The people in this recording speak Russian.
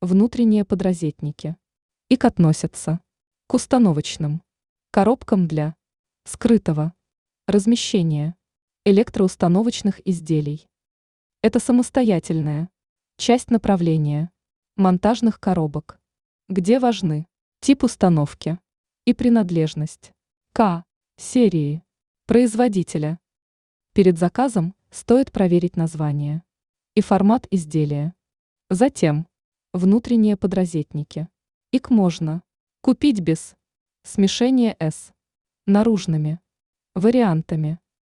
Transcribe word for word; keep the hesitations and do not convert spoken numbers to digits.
внутренние подрозетники. И к относятся к установочным коробкам для скрытого размещения электроустановочных изделий. Это самостоятельная часть направления монтажных коробок, где важны тип установки и принадлежность к серии производителя. Перед заказом стоит проверить название и формат изделия. Затем внутренние подрозетники. Их можно купить без смешения с наружными вариантами.